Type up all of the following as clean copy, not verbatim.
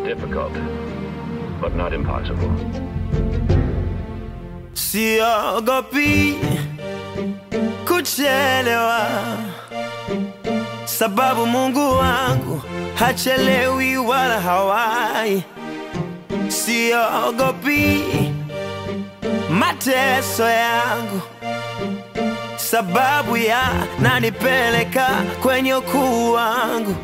difficult, but not impossible. Siogopi kuchelewa, sababu Mungu wangu hachelewi wala hawai. Siogopi mateso yangu, sababu yananipeleka kwenye ukuu wangu.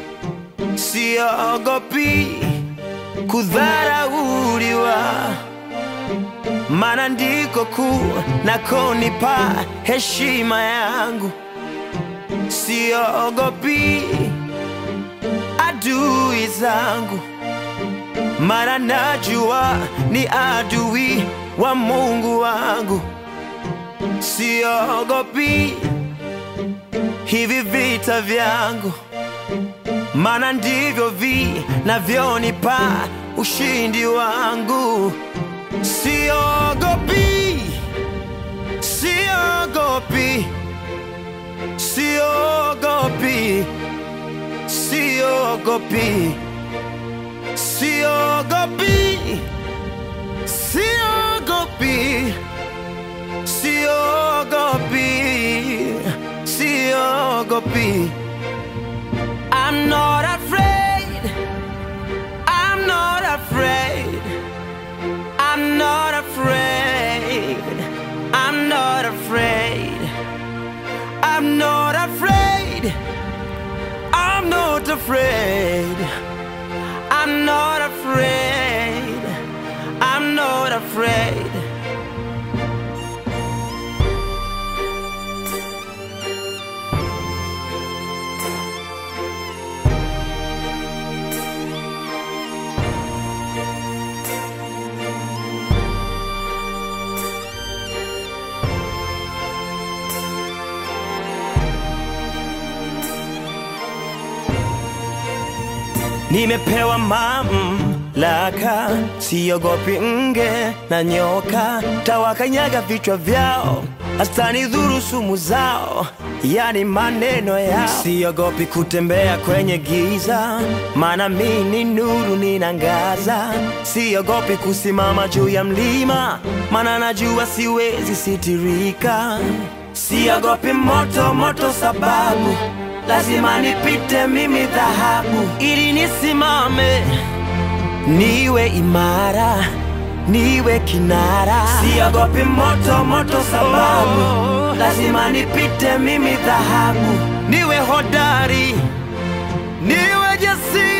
Siogopi kudharauliwa, maana ndiko kuu nakonipa heshima yangu. Siogopi adui zangu, maana najua ni adui wa Mungu wangu. Siogopi hivi vita vyangu, maana ndivyo vinavyonipa ushindi wangu. Siogopi, siogopi, siogopi, siogopi, siogopi, siogopi, siogopi, siogopi. I'm not afraid, I'm not afraid, I'm not afraid, I'm not afraid, I'm not afraid, I'm not afraid, I'm not afraid, I'm not afraid. Nimepewa mamlaka, siogopi nge na nyoka. Tawakanyaga vichwa vyao, hazitanidhuru sumu zao, yani maneno yao. Siogopi kutembea kwenye giza, maana mimi ni nuru ninangaza. Siogopi kusimama juu ya mlima, maana najua siwezi sitirika. Siogopi moto, moto sababu lazima nipite mimi dhahabu, ili nisimame niwe imara, niwe kinara. Siogopi moto, moto sababu lazima nipite mimi dhahabu, niwe hodari, niwe jasiri.